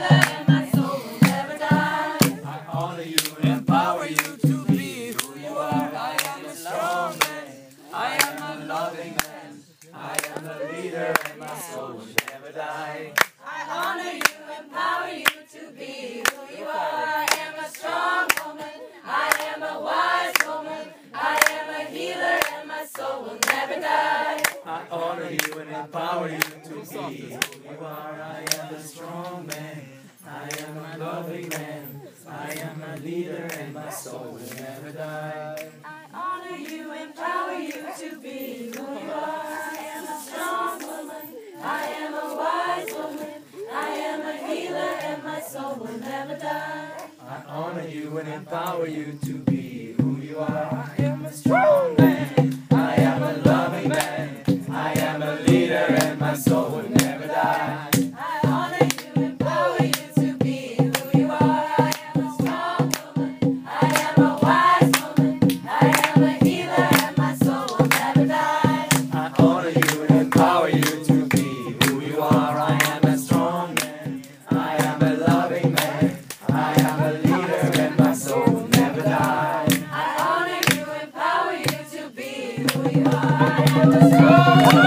healer, and my soul will never die. I honor you and empower you to be who you are. I am a strong man. I am a loving man. I am a leader and my soul will never die. I honor you, empower you to be who you are. I am a strong woman. I am a wise woman. I am a healer, and my soul will never die. I honor you and empower you to be who you are. I am a strong man. I am a loving man. I am a leader and my soul will never die. I honor you, empower you to be who you are. I am a strong woman. I am a wise woman. I am a healer, and my soul will never die. I honor you and empower you to be who you are. I am a strong man. I am a loving man. I am a leader and my soul will never die. I honor you, empower you to be who you are. I am a strong woman. I am a wise woman. I am a healer, and my soul will never die. I honor you and empower you to be who you are. I am a strong man. I am a loving man. I am a leader and my soul will never die. I honor you, empower you to be who you are. I am a strong woman.